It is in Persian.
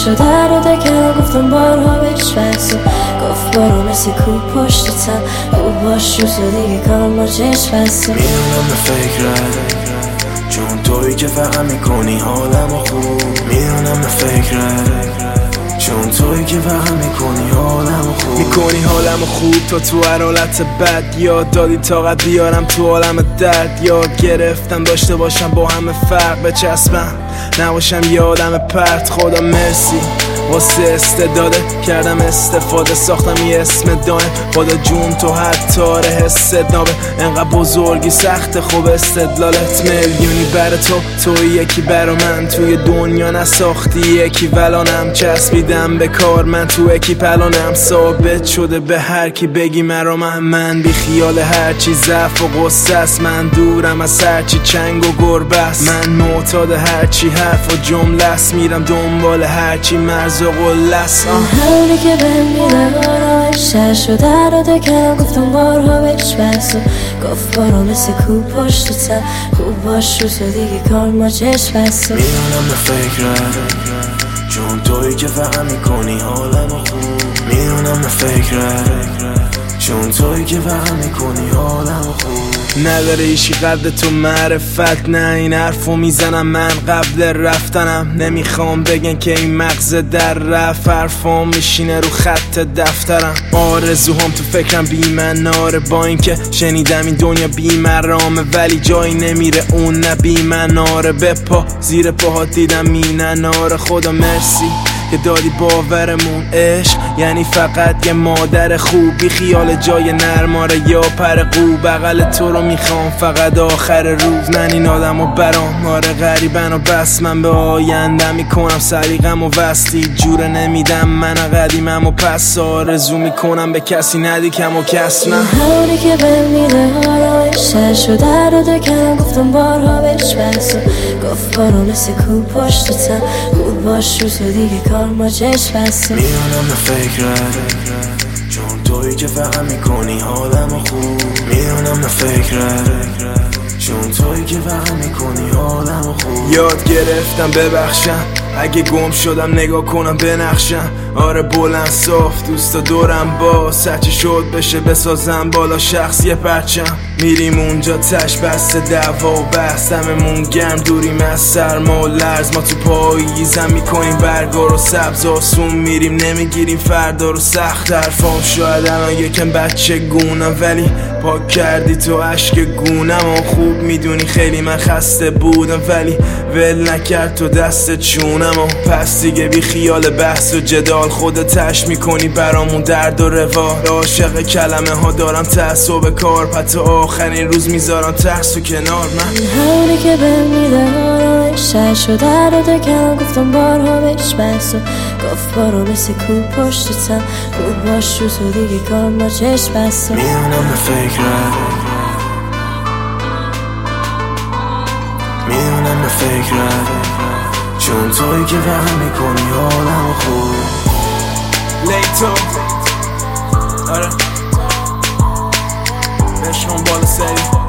شده رو دکن گفتم بارها بهش بس و گفت برو مثل کوب پشت تن خوب باش رو تو دیگه کارم با چشم بسته. میدونم به فکرت چون تویی که فقط میکنی حالمو خوب. میدونم به فکرت چون تویی که فقط میکنی حالمو خوب. میکنی حالمو خوب تا تو هر حالت بد. یاد دادی طاقت بیارم تو عالم درد. یاد گرفتم داشته باشم با همه فرق بچسبم نباشم یه آدم پرت. خدا مرسی واسه استعداده کردم استفاده ساختم یه اسم دائم. خدا جون تو حتی حست نابه انقدر بزرگی سخت خوب استدلالت میلیونی بر توی یکی برا من. توی دنیا نساختی یکی ولانم چسبیدم به کار من تو یکی پلانم ثابت شده به هر کی بگی مرا من بی خیال هرچی ضعف و غصه است. من دورم از هرچی چنگ و گربه است. من معتاد هرچی حرف و جمله است. میرم دنبال هرچی مرز و قله است. هری که بهم میده آرامش شهر شده رو دکن گفتم بارها بهش بس و گفت برو مثل کوب پشت تن خوب باش رو تو دیگه کار ما چشم بسته. میدونم به فکرت چون تویی که فقط میکنی حالمو خوب. میدونم به فکرت چون تویی که فقط میکنی حالمو خوب. نداره ایشی قدر تو معرفت نه این حرفو میزنم من قبل رفتنم. نمیخوام بگن که این مغز در رفت حرفام میشینه رو خط دفترم. آرزوهام تو فکرم بی‌مناره با اینکه شنیدم این دنیا بی‌مرامه ولی جایی نمیره اون نه بی‌مناره. به پا زیر پاها دیدم مینناره. خدا مرسی که دادی باورمون عشق یعنی فقط یه مادر خوبی. خیال جای نرماره یا پر قو بغل تو رو میخوام فقط آخر روز. من این آدمو برام آره غریبن و بس من به آینده میکنم سلیقم و وستی جوره نمیدم من قدیمم و پس آرزو میکنم به کسی ندی کم و کس من. هری که بهم میده آرامش شهر شده رو دکن گفتم بارها بهش بس و گفت برو مثل کوب پشت تن خوب باش رو تو دیگه کار ما چشم بسته. میدونم به فکرت چون تویی که فقط میکنی حالمو خوب. میدونم به فکرت چون تویی که فقط میکنی حالمو خوب. یاد گرفتم ببخشم اگه گم شدم نگاه کنم بنخشم. آره بلند صاف دوستا دورم با سچه شد بشه بسازم بالا شخص یه پرچم. میریم اونجا تش بسته دعوا و بحث هممون گرم دوریم از سرما و لرز. ما تو پاییزم میکنیم برگار و سبز آسون میریم نمیگیریم فردا رو سخت. حرفام شاید الان یکم بچه گونم ولی پاک کردی تو عشق گونم و خوب میدونی خیلی من خسته بودم ولی ول نکرد تو دست چونم و پس دیگه بی خیال بحث و جدال خودت تش میکنی برامون درد و روال. عاشق کلمه ها دارم تعصب کار پس آخرین روز میذارم ترس و کنار. من هری که بهم میده آرامش شهر شده رو دکن گفتم بارها بهش بس و گفت برو مثل کوب پشت تن خوب باش رو تو دیگه کار ما چشم بسته. میدونم به فکرت میدونم به فکرت چون تویی که فقط میکنی حالمو خوب. لیتو آره بشمون بالا سری